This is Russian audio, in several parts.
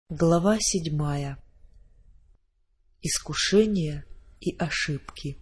Глава 7. Искушения и ошибки.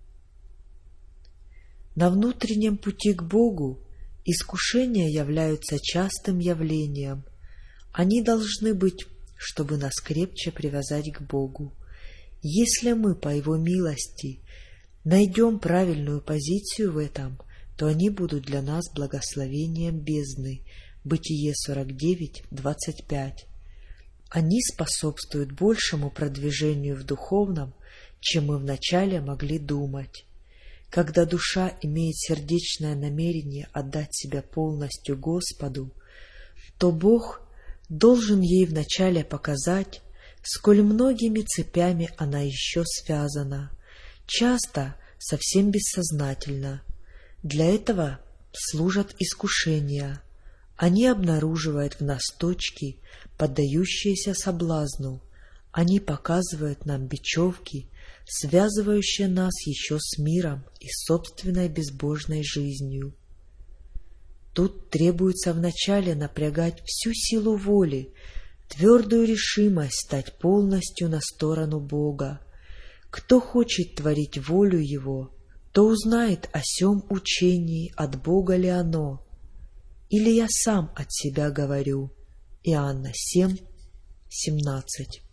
На внутреннем пути к Богу искушения являются частым явлением. Они должны быть, чтобы нас крепче привязать к Богу. Если мы, по Его милости, найдем правильную позицию в этом, то они будут для нас благословением бездны. Бытие 49:25. Они способствуют большему продвижению в духовном, чем мы вначале могли думать. Когда душа имеет сердечное намерение отдать себя полностью Господу, то Бог должен ей вначале показать, сколь многими цепями она еще связана, часто совсем бессознательно. Для этого служат искушения. Они обнаруживают в нас точки, поддающиеся соблазну. Они показывают нам бечевки, связывающие нас еще с миром и собственной безбожной жизнью. Тут требуется вначале напрягать всю силу воли, твердую решимость стать полностью на сторону Бога. Кто хочет творить волю Его, то узнает о сем учении, от Бога ли оно. Или я сам от себя говорю. Иоанна 7:17.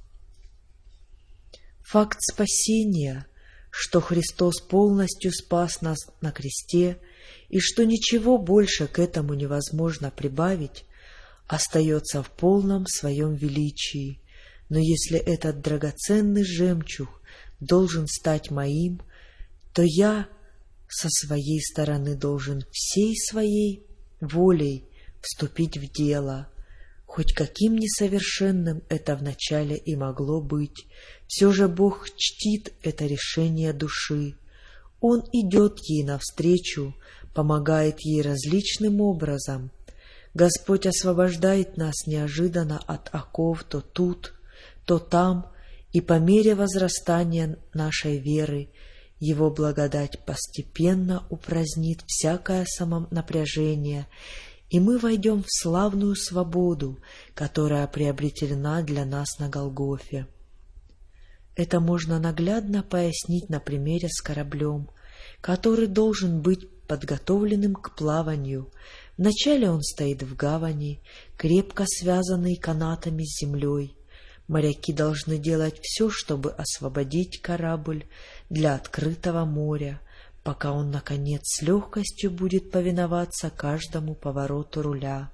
Факт спасения, что Христос полностью спас нас на кресте и что ничего больше к этому невозможно прибавить, остается в полном своем величии. Но если этот драгоценный жемчуг должен стать моим, то я со своей стороны должен всей своей волей вступить в дело. Хоть каким несовершенным это вначале и могло быть, все же Бог чтит это решение души. Он идет ей навстречу, помогает ей различным образом. Господь освобождает нас неожиданно от оков то тут, то там, и по мере возрастания нашей веры Его благодать постепенно упразднит всякое самонапряжение, и мы войдем в славную свободу, которая приобретена для нас на Голгофе. Это можно наглядно пояснить на примере с кораблем, который должен быть подготовленным к плаванию. Вначале он стоит в гавани, крепко связанный канатами с землей. Моряки должны делать все, чтобы освободить корабль для открытого моря, пока он, наконец, с легкостью будет повиноваться каждому повороту руля.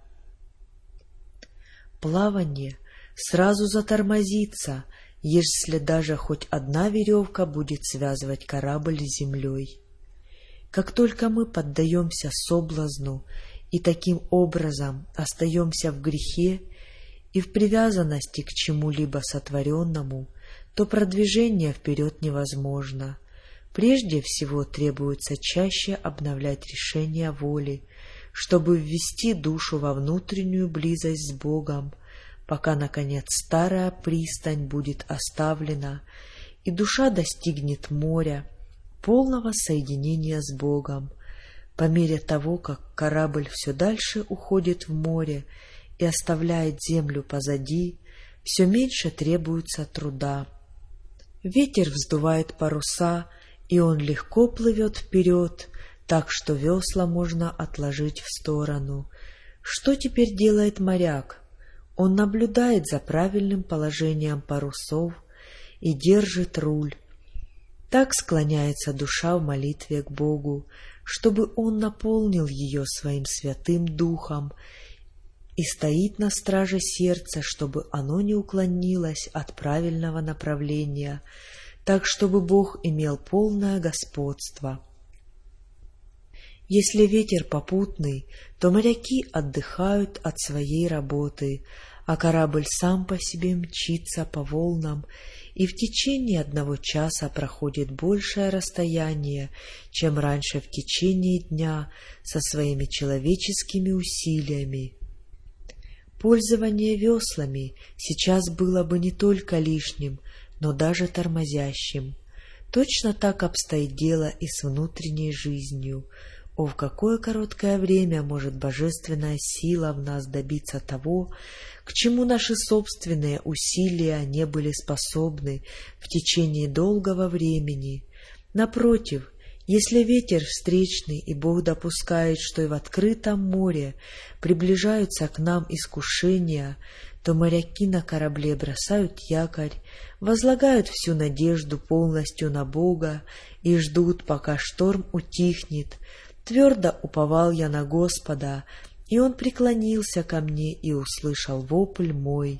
Плавание сразу затормозится, если даже хоть одна веревка будет связывать корабль с землей. Как только мы поддаемся соблазну и таким образом остаемся в грехе и в привязанности к чему-либо сотворенному, то продвижение вперед невозможно. Прежде всего требуется чаще обновлять решение воли, чтобы ввести душу во внутреннюю близость с Богом, пока, наконец, старая пристань будет оставлена, и душа достигнет моря, полного соединения с Богом. По мере того, как корабль все дальше уходит в море и оставляет землю позади, все меньше требуется труда. Ветер вздувает паруса, и он легко плывет вперед, так что весла можно отложить в сторону. Что теперь делает моряк? Он наблюдает за правильным положением парусов и держит руль. Так склоняется душа в молитве к Богу, чтобы Он наполнил ее своим Святым Духом, и стоит на страже сердца, чтобы оно не уклонилось от правильного направления, так чтобы Бог имел полное господство. Если ветер попутный, то моряки отдыхают от своей работы, а корабль сам по себе мчится по волнам и в течение 1 часа проходит большее расстояние, чем раньше в течение дня со своими человеческими усилиями. Пользование веслами сейчас было бы не только лишним, но даже тормозящим. Точно так обстоит дело и с внутренней жизнью. О, в какое короткое время может божественная сила в нас добиться того, к чему наши собственные усилия не были способны в течение долгого времени. Напротив, если ветер встречный и Бог допускает, что и в открытом море приближаются к нам искушения, то моряки на корабле бросают якорь, возлагают всю надежду полностью на Бога и ждут, пока шторм утихнет. Твердо уповал я на Господа, и Он преклонился ко мне и услышал вопль мой.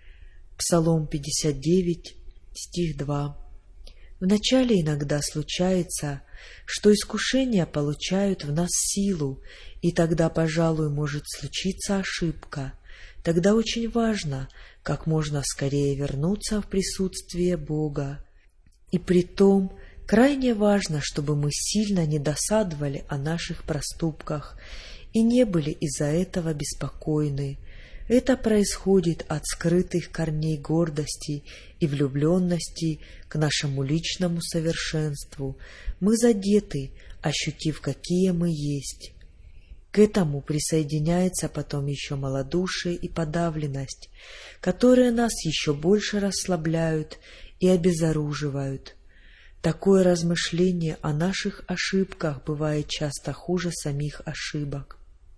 Псалом 59, стих 2. Вначале иногда случается, что искушения получают в нас силу, и тогда, пожалуй, может случиться ошибка. Тогда очень важно как можно скорее вернуться в присутствие Бога. И притом крайне важно, чтобы мы сильно не досадовали о наших проступках и не были из-за этого беспокойны. Это происходит от скрытых корней гордости и влюбленности к нашему личному совершенству. Мы задеты, ощутив, какие мы есть. К этому присоединяется потом еще малодушие и подавленность, которые нас еще больше расслабляют и обезоруживают. Такое размышление о наших ошибках бывает часто хуже самих ошибок.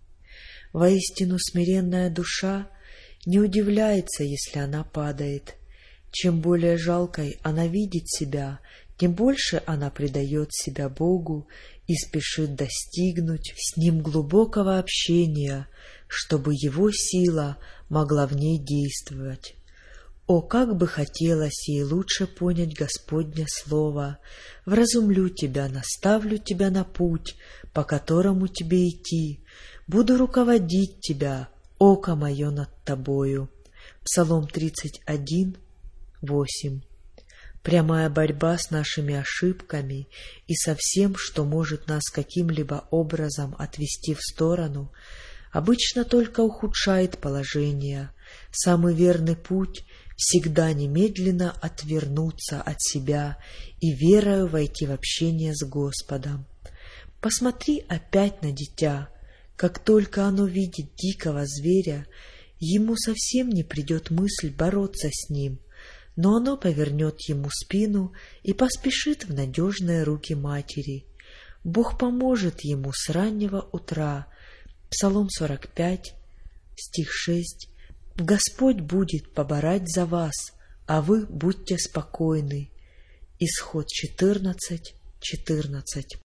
Воистину смиренная душа не удивляется, если она падает. Чем более жалкой она видит себя, тем больше она предает себя Богу и спешит достигнуть с Ним глубокого общения, чтобы Его сила могла в ней действовать. О, как бы хотелось ей лучше понять Господне Слово! Вразумлю тебя, наставлю тебя на путь, по которому тебе идти. Буду руководить тебя, око мое над тобою. Псалом 31, 8. Прямая борьба с нашими ошибками и со всем, что может нас каким-либо образом отвести в сторону, обычно только ухудшает положение. Самый верный путь — всегда немедленно отвернуться от себя и верою войти в общение с Господом. Посмотри опять на дитя. Как только оно видит дикого зверя, ему совсем не придет мысль бороться с ним, но оно повернет ему спину и поспешит в надежные руки матери. Бог поможет ему с раннего утра. Псалом 45, стих 6. Господь будет поборать за вас, а вы будьте спокойны. Исход 14, 14.